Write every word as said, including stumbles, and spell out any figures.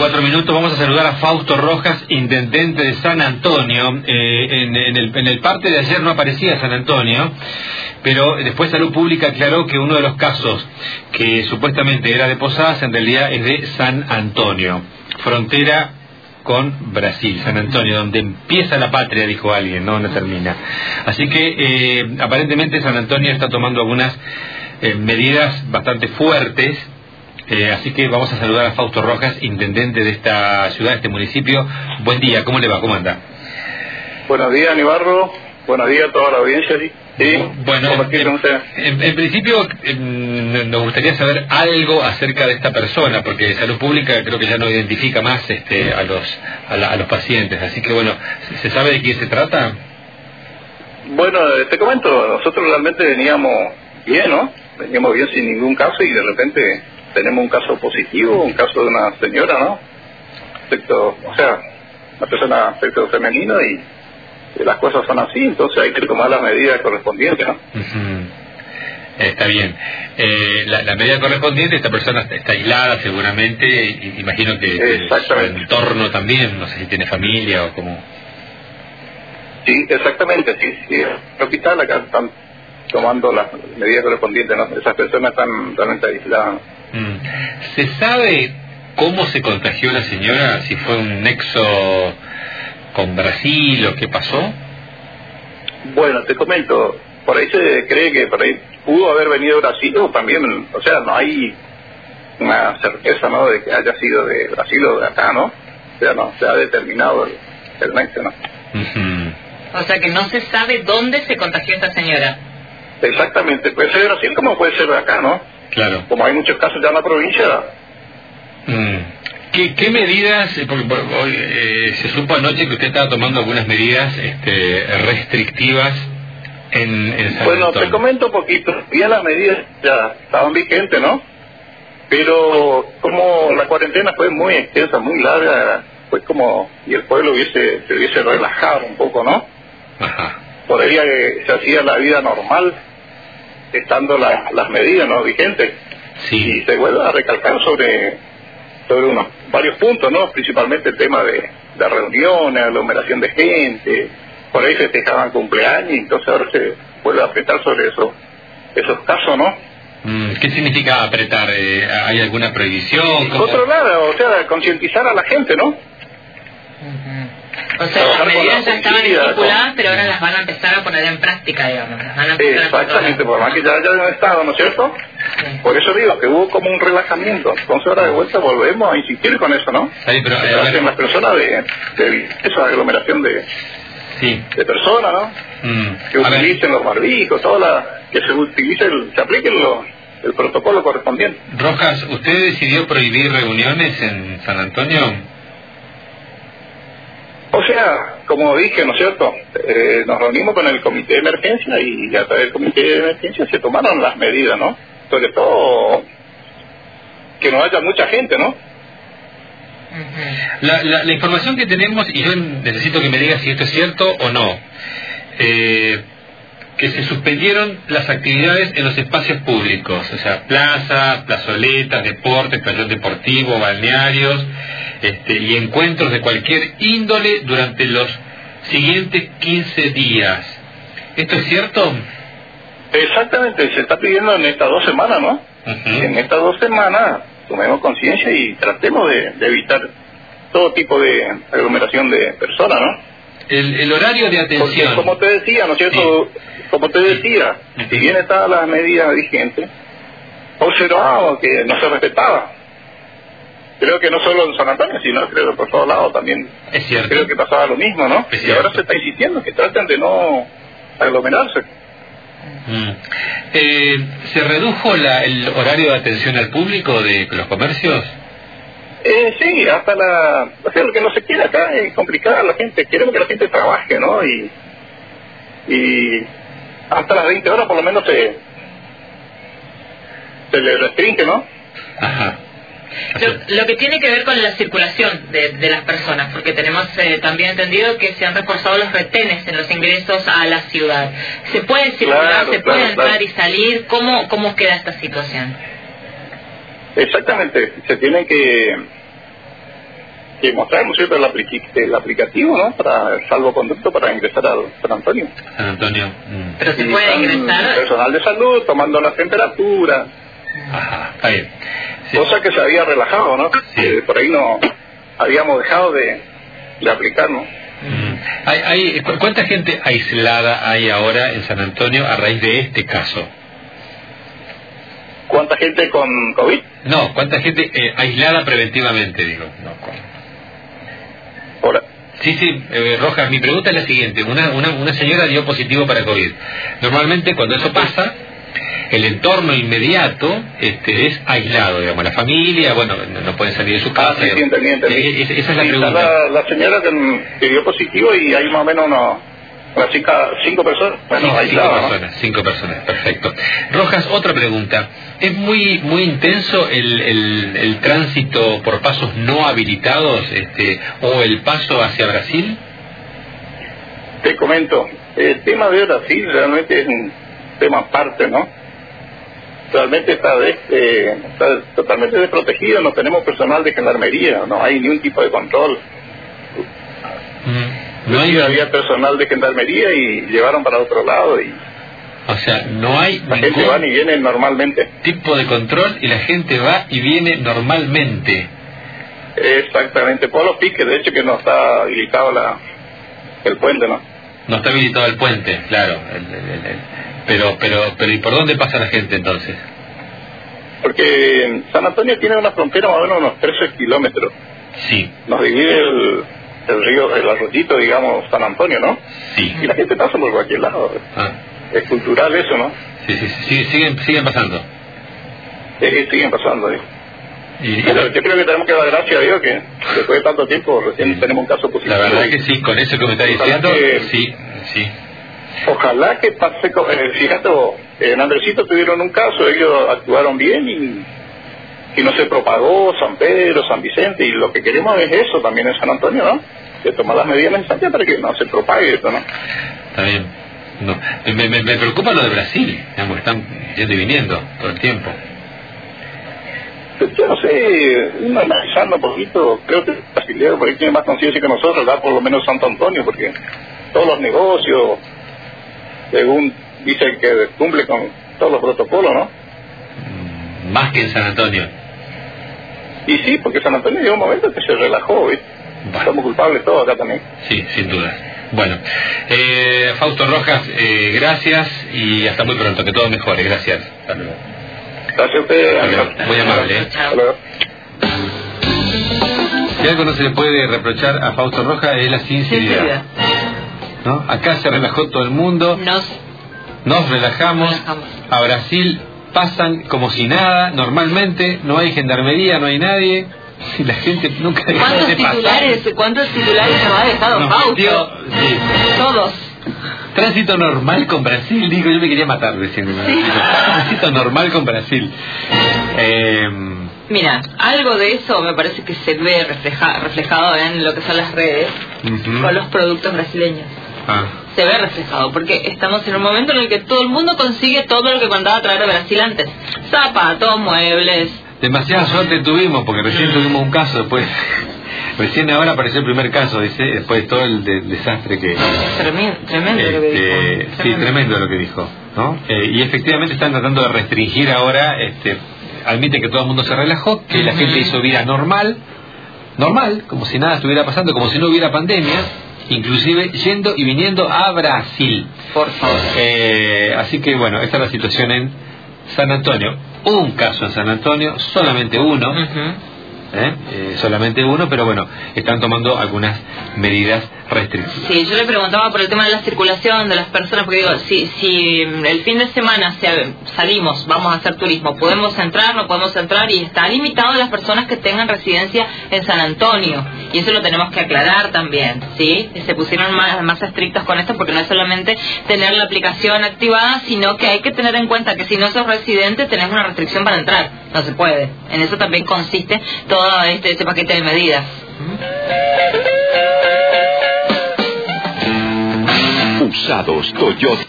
cuatro minutos. Vamos a saludar a Fausto Rojas, intendente de San Antonio. Eh, en, en, el, en el parte de ayer no aparecía San Antonio, pero después Salud Pública aclaró que uno de los casos que supuestamente era de Posadas en realidad es de San Antonio, frontera con Brasil. San Antonio, donde empieza la patria, dijo alguien, no donde termina. Así que eh, aparentemente San Antonio está tomando algunas eh, medidas bastante fuertes. Eh, así que vamos a saludar a Fausto Rojas, intendente de esta ciudad, de este municipio. Buen día, ¿cómo le va? ¿Cómo anda? Buenos días, Nibarro. Buenos días a toda la audiencia. ¿Sí? ¿Sí? Bueno, en, en, en principio en, nos gustaría saber algo acerca de esta persona, porque Salud Pública creo que ya no identifica más este, a los a, la, a los pacientes. Así que bueno, ¿se sabe de quién se trata? Bueno, te comento, nosotros realmente veníamos bien, ¿no? Veníamos bien sin ningún caso y de repente tenemos un caso positivo, un caso de una señora, ¿no? Sexo, o sea, una persona sexo femenino y las cosas son así, entonces hay que tomar las medidas correspondientes, ¿no? Uh-huh. Está bien. Eh, la, la medida correspondiente, esta persona está, está aislada seguramente, y, imagino que, que su entorno también, no sé si tiene familia o cómo. Sí, exactamente, sí, sí. En el hospital acá están tomando las medidas correspondientes, ¿no? Esas personas están realmente aisladas. Mm. ¿Se sabe cómo se contagió la señora? ¿Si fue un nexo con Brasil o qué pasó? Bueno, te comento, por ahí se cree que por ahí pudo haber venido de Brasil o también, o sea, no hay una certeza, ¿no?, de que haya sido de Brasil o de acá, ¿no? O sea, no se ha determinado el, el nexo, ¿no? Uh-huh. O sea que no se sabe dónde se contagió esta señora. Exactamente, puede ser de Brasil como puede ser de acá, ¿no? Claro. Como hay muchos casos ya en la provincia. Mm. ¿Qué, ¿Qué medidas, porque hoy eh, se supo anoche que usted estaba tomando algunas medidas este, restrictivas en, en San Bueno, Antonio? te comento un poquito, ya las medidas ya estaban vigentes, ¿no? Pero como la cuarentena fue muy extensa, muy larga, fue como, y el pueblo hubiese, se hubiese relajado un poco, ¿no? Ajá. Por ella que se hacía la vida normal, estando la, las medidas, ¿no?, vigentes. Sí. Y se vuelve a recalcar sobre... sobre unos varios puntos, ¿no? Principalmente el tema de, de reuniones, aglomeración de gente, por ahí festejaban cumpleaños, y entonces ahora se vuelve a apretar sobre eso, esos casos, ¿no? Mm, ¿Qué significa apretar? Eh, ¿Hay alguna prohibición? ¿Cómo? Controlar, o sea, concientizar a la gente, ¿no? Uh-huh. O sea, las medidas ya estaban estipuladas, pero ahora las van a empezar a poner en práctica, digamos. Las van a empezar Exactamente, a por más que ya hayan estado, ¿no es cierto? Sí. Por eso digo que hubo como un relajamiento. Entonces ahora de vuelta volvemos a insistir con eso, ¿no? Sí, pero, que eh, hacen las personas de, de esa aglomeración de, sí. de personas, ¿no? Mm. Que utilicen los barbijos, toda la, que se utilice, el, se apliquen los, el protocolo correspondiente. Rojas, ¿usted decidió prohibir reuniones en San Antonio? O sea, como dije, ¿no es cierto? Eh, nos reunimos con el comité de emergencia y a través del comité de emergencia se tomaron las medidas, ¿no? Sobre todo que no haya mucha gente, ¿no? La, la, la información que tenemos, y yo necesito que me diga si esto es cierto o no, eh, que se suspendieron las actividades en los espacios públicos, o sea, plazas, plazoletas, deportes, pabellón deportivo, balnearios, este, y encuentros de cualquier índole durante los siguientes quince días. ¿Esto es cierto? Exactamente, se está pidiendo en estas dos semanas, ¿no? Uh-huh. En estas dos semanas tomemos conciencia y tratemos de, de evitar todo tipo de aglomeración de personas, ¿no? El, el horario de atención. Porque, como te decía, ¿no es cierto? Sí. Como te decía, sí. Si bien estaban las medidas vigentes, observamos que no se respetaba. Creo que no solo en San Antonio, sino creo que por todos lados también. Es cierto. Creo que pasaba lo mismo, ¿no? Es y ahora se está insistiendo que traten de no aglomerarse. Mm. Eh, ¿Se redujo la, el horario de atención al público de los comercios? Eh, sí, hasta la... O sea, lo que no se quiere acá es complicar a la gente. Queremos que la gente trabaje, ¿no? Y, y hasta las veinte horas por lo menos se, se le restringe, ¿no? Ajá. Lo, lo que tiene que ver con la circulación de, de las personas, porque tenemos eh, también entendido que se han reforzado los retenes en los ingresos a la ciudad. ¿Se puede circular, claro, se claro, puede entrar claro. y salir? ¿Cómo, cómo queda esta situación? Exactamente, se tienen que que mostrar, ¿no es cierto?, el, apliqui, el aplicativo, ¿no?, para el salvoconducto para ingresar al San Antonio. San Antonio. Mm. Pero se puede ingresar. Personal de salud tomando la temperatura. Ajá, está bien. Sí. Cosa que se había relajado, ¿no? Sí. Eh, por ahí no habíamos dejado de, de aplicar, ¿no? Mm. Hay, hay, ¿Cuánta gente aislada hay ahora en San Antonio a raíz de este caso? ¿Cuánta gente con COVID? No, ¿cuánta gente eh, aislada preventivamente, digo? No, con... Hola. Sí, sí, eh, Rojas, mi pregunta es la siguiente. Una, una, una señora dio positivo para COVID. Normalmente cuando eso pasa, el entorno inmediato este, es aislado, digamos, la familia, bueno, no, no pueden salir de su casa. Ah, sí, sí, entendí, entendí. Eh, esa es la sí, pregunta. La, la señora que, que dio positivo y hay más o menos unos, unas cinco, cinco personas. Bueno, cinco, aisladas, cinco ¿no? personas, cinco personas, perfecto. Rojas, otra pregunta. ¿Es muy muy intenso el, el, el tránsito por pasos no habilitados este, o el paso hacia Brasil? Te comento, el tema de Brasil realmente es un tema aparte, ¿no? Realmente está, de, eh, está totalmente desprotegido, no tenemos personal de gendarmería, no hay ni un tipo de control. Mm, no hay... Había personal de gendarmería y llevaron para otro lado y... O sea, no hay la gente va y viene normalmente. Tipo de control y la gente va y viene normalmente. Exactamente, por los piques, de hecho que no está habilitado la, el puente, ¿no? No está habilitado el puente, claro. El, el, el, el. Pero, pero, pero ¿y por dónde pasa la gente entonces? Porque San Antonio tiene una frontera más o menos unos trece kilómetros. Sí. Nos divide el, el río, el arroyito, digamos, San Antonio, ¿no? Sí. Y la gente pasa por cualquier lado. Ah. Es cultural eso, ¿no? Sí, sí, sí, siguen, siguen pasando. Sí, siguen pasando, ¿eh? Y, Pero yo creo que tenemos que dar gracias a Dios que después de tanto tiempo recién sí. tenemos un caso positivo. La verdad que sí, con eso que me está diciendo, que, sí, sí. Ojalá que pase, eh, fíjate, en Andresito tuvieron un caso, ellos actuaron bien y, y no se propagó San Pedro, San Vicente, y lo que queremos es eso también en San Antonio, ¿no? Que tomar las medidas necesarias para que no se propague esto, ¿no? Está bien. No, me, me, me preocupa lo de Brasil, digamos, están yendo y viniendo todo el tiempo. Yo no sé, uno analizando un poquito, creo que el brasileño por ahí tiene más conciencia que nosotros, ¿verdad? Por lo menos Santo Antonio, porque todos los negocios, según dicen que cumple con todos los protocolos, ¿no? Más que en San Antonio. Y sí, porque San Antonio llegó un momento que se relajó, ¿viste? Bueno. Somos culpables todos acá también. Sí, sin duda. Bueno, eh, Fausto Rojas, eh, gracias y hasta muy pronto, que todo mejore, gracias. Hasta luego. Gracias a ustedes. Muy amable. ¿eh? Hasta luego. Si algo no se le puede reprochar a Fausto Rojas es la sinceridad. ¿No? Acá se relajó todo el mundo. Nos, nos relajamos. relajamos. A Brasil pasan como si nada, normalmente, no hay gendarmería, no hay nadie. Y la gente nunca ¿Cuántos de titulares, pasar. ¿Cuántos titulares nos ha dejado no, Fausto? Tío, sí. Todos. Tránsito normal con Brasil, digo, yo me quería matar diciendo. Sí. Tránsito normal con Brasil. Eh, Mira, algo de eso me parece que se ve refleja, reflejado en lo que son las redes, uh-huh. con los productos brasileños. Ah. Se ve reflejado, porque estamos en un momento en el que todo el mundo consigue todo lo que mandaba a traer de Brasil antes. Zapatos, muebles. Demasiada suerte tuvimos, porque recién tuvimos un caso, después... Recién ahora apareció el primer caso, dice, después de todo el de, desastre que... Tremendo, tremendo este, lo que dijo. Sí, Tremendo. tremendo lo que dijo, ¿no? Eh, y efectivamente están tratando de restringir ahora, este, admite que todo el mundo se relajó, que uh-huh. la gente hizo vida normal, normal, como si nada estuviera pasando, como si no hubiera pandemia, inclusive yendo y viniendo a Brasil. Por favor. Eh, así que bueno, esta es la situación en San Antonio. Un caso en San Antonio, solamente uno. Uh-huh. ¿Eh? Eh, solamente uno, pero bueno, están tomando algunas medidas restrictivas. Sí, yo le preguntaba por el tema de la circulación de las personas, porque digo, si, si el fin de semana se, salimos, vamos a hacer turismo, podemos entrar, no podemos entrar, y está limitado a las personas que tengan residencia en San Antonio, y eso lo tenemos que aclarar también, ¿sí? Se pusieron más, más estrictos con esto, porque no es solamente tener la aplicación activada, sino que hay que tener en cuenta que si no sos residente tenés una restricción para entrar, no se puede. En eso también consiste todo este, este paquete de medidas. Usados Toyota.